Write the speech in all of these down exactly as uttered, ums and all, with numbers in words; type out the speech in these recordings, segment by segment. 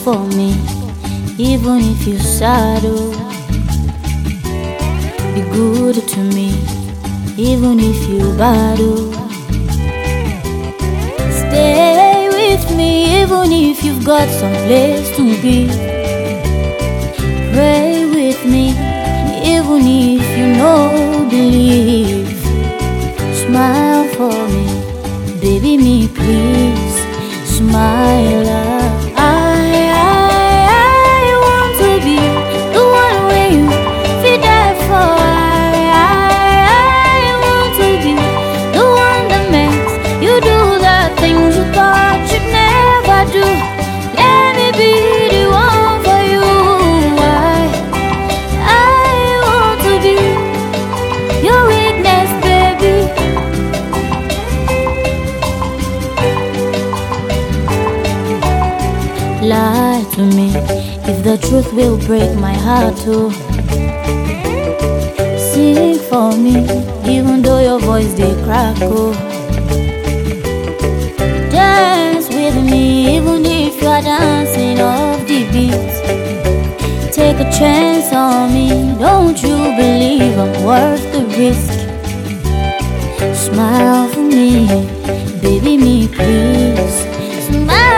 for me, even if you sad. Oh, be good to me, even if you bad. Oh, stay with me, even if you've got some place to be. Pray with me, even if you know believe. Smile for me, baby, me please. Smile. I, I, I want to be the one where you feel that for. I, I, I want to be the one that makes you do the things you thought you'd never do. Let me be the one for you. I, I want to be your weakness, baby. Lie to me if the truth will break my heart too. Sing for me even though your voice they crack. Oh, dance with me even if you're dancing off the beat. Take a chance on me, don't you believe I'm worth the risk? Smile for me, baby, me please. Smile.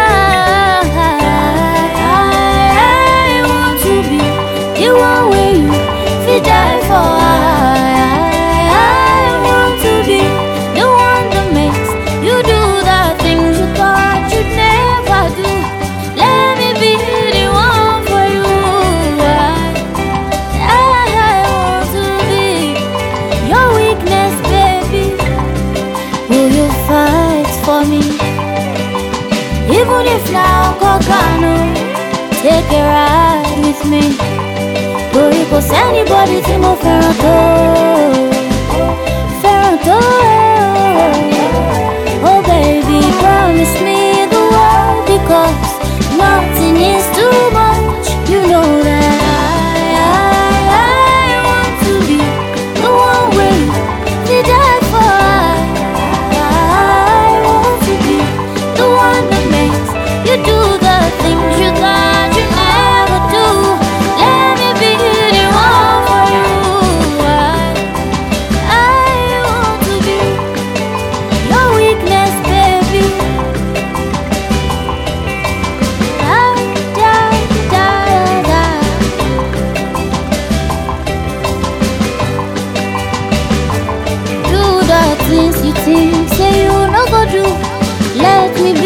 Die for. I, I want to be the one that makes you do the things you thought you'd never do. Let me be the one for you. I, I want to be your weakness, baby. Will you fight for me? Even if now Kokano, take a ride with me. Cause anybody to mo fẹ́ràn tó, fẹ́ràn tó. Oh baby, promise me the world, because nothing is too much. You know that I, I, I want to be the one way to die for. I, I want to be the one that makes you do the things you thought you never do. Let me be the one for you. I, I want to be your weakness, baby. Da, da, da, da. Do the things you think say you no go do. Let me be